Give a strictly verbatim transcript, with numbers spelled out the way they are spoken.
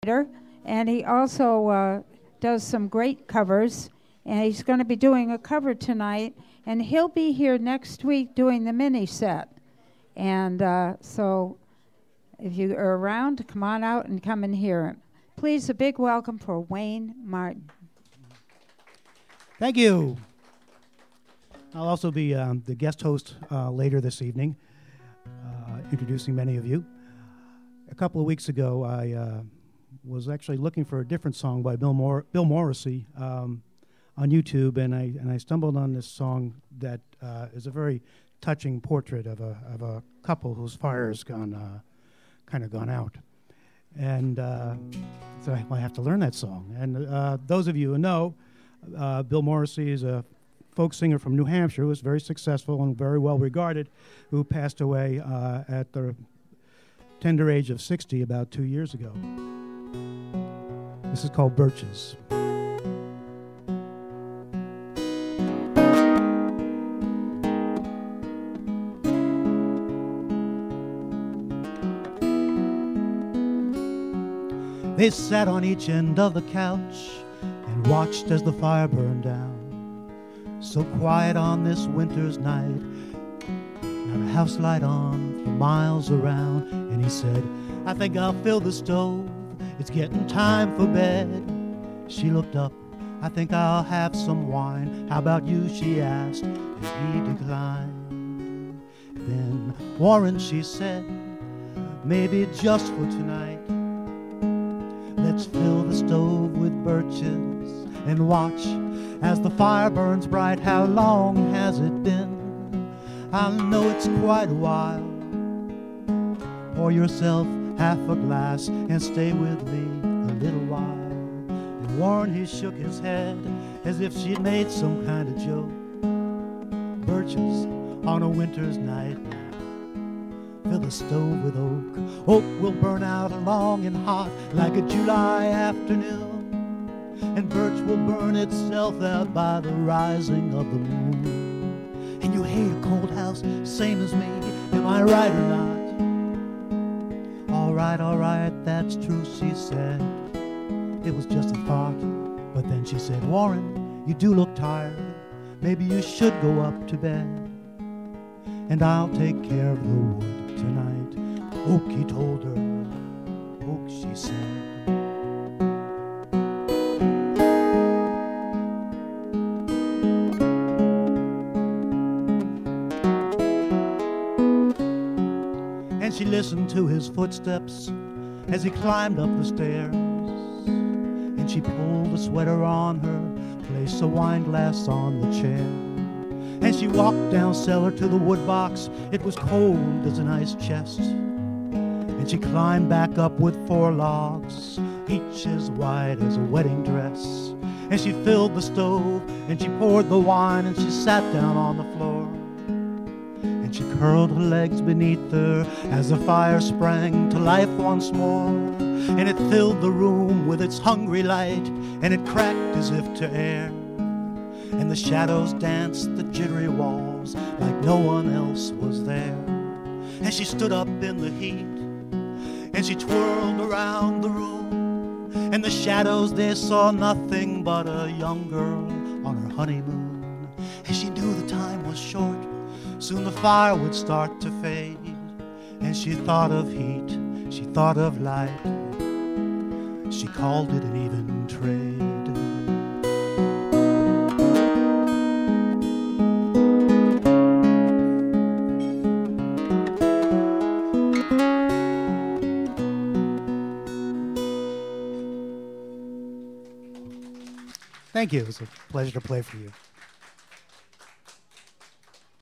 and he also uh, does some great covers, and he's going to be doing a cover tonight, and he'll be here next week doing the mini set. And uh, so if you are around, come on out and come and hear him. Please, a big welcome for Wayne Martin. Thank you. I'll also be um, the guest host uh, later this evening, uh, introducing many of you. A couple of weeks ago, I uh, was actually looking for a different song by Bill Mor- Bill Morrissey um, on YouTube, and I and I stumbled on this song that uh, is a very touching portrait of a of a couple whose fire's gone uh, kind of gone out, and uh, so I, I have to learn that song. And uh, those of you who know, uh, Bill Morrissey is a folk singer from New Hampshire who was very successful and very well regarded, who passed away uh, at the tender age of sixty about two years ago. This is called Birches. They sat on each end of the couch and watched as the fire burned down. So quiet on this winter's night, not a house light on for miles around. And he said, I think I'll fill the stove, it's getting time for bed. She looked up, I think I'll have some wine. How about you, she asked, and he declined. Then, Warren, she said, maybe just for tonight, let's fill the stove with birches and watch as the fire burns bright. How long has it been? I know it's quite a while. Pour yourself half a glass and stay with me a little while. And Warren, he shook his head as if she'd made some kind of joke. Birches on a winter's night, fill the stove with oak. Oak will burn out long and hot like a July afternoon, and birch will burn itself out by the rising of the moon. And you hate a cold house, same as me, am I right or not? All right, all right, that's true, she said. It was just a thought. But then she said, Warren, you do look tired. Maybe you should go up to bed, and I'll take care of the wood tonight. Oak, he told her. Oak, she said. And she listened to his footsteps as he climbed up the stairs. And she pulled a sweater on her, placed a wine glass on the chair. And she walked down cellar to the wood box. It was cold as an ice chest. And she climbed back up with four logs, each as white as a wedding dress. And she filled the stove, and she poured the wine, and she sat down on the floor. And she curled her legs beneath her as the fire sprang to life once more. And it filled the room with its hungry light, and it cracked as if to air. And the shadows danced the jittery walls like no one else was there. And she stood up in the heat, and she twirled around the room. And the shadows, they saw nothing but a young girl on her honeymoon. And she knew the time was short, soon the fire would start to fade. And she thought of heat, she thought of light, she called it an even trade. Thank you. It was a pleasure to play for you.